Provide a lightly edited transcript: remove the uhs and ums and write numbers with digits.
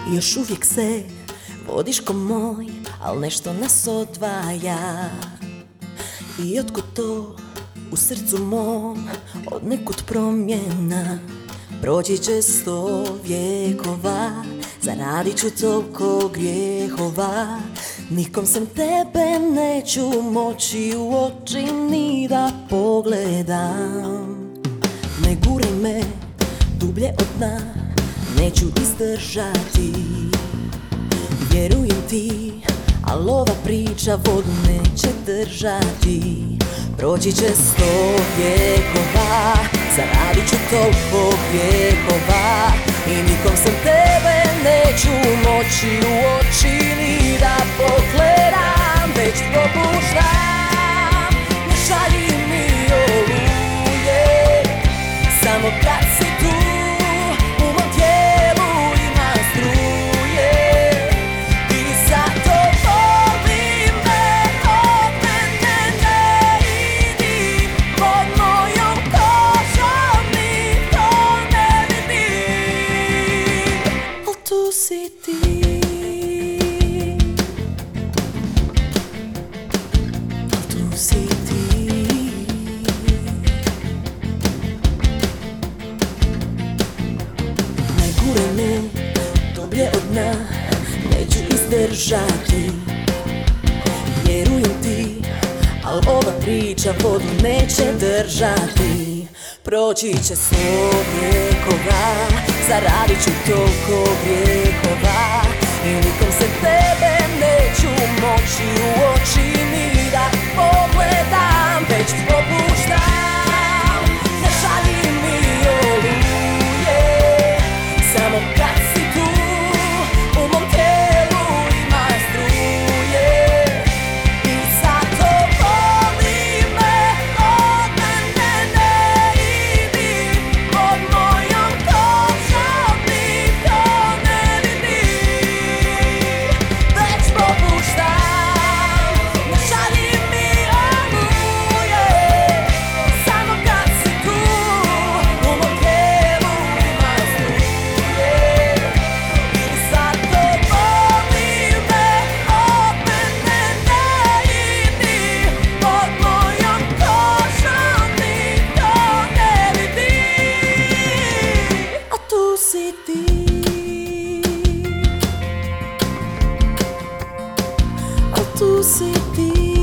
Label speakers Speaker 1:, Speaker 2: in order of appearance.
Speaker 1: Još uvijek se vodiš ko moj, al nešto nas odvaja. I otkud to u srcu mom, od nekud promjena. Proći će 100 vjekova, zaradit ću toliko grijehova. Nikom sem tebe neću moći u oči ni da pogledam. Ne guraj me dublje od dna, neću izdržati. Vjerujem ti, al ova priča vodu neće držati. Proći će 100 vjekova, zaradit ću toliko grijehova. I nikom sem tebe neću moći u oči ni da pogledam. Već propuštam, ne šalji mi oluje, samo kad si tu u mom tijelu ima struje. I zato volim me, od mene ne idi, pod mojom kožom niko ne vidi. Al tu si ti, al tu si ti. Ne guraj me dublje od dna, neću izdržati. Vjerujem ti, al ova priča vodu neće držati. Proći će 100 vjekova, zaradit ću toliko grijehova. I nikom se tebe neću moći u oči ni da pogledam. Već propuštam, ne šalji mi oluje, samo kad si tu u mom tijelu ima struje. I zato volim me, od mene ne idi, pod mojom kožom niko ne vidi. Već propuštam, ne šalji mi oluje, samo kad si tu u mom tijelu ima struje. I zato volim me, od mene ne idi, pod mojom kožom niko ne vidi. A tu si ti, a tu si ti.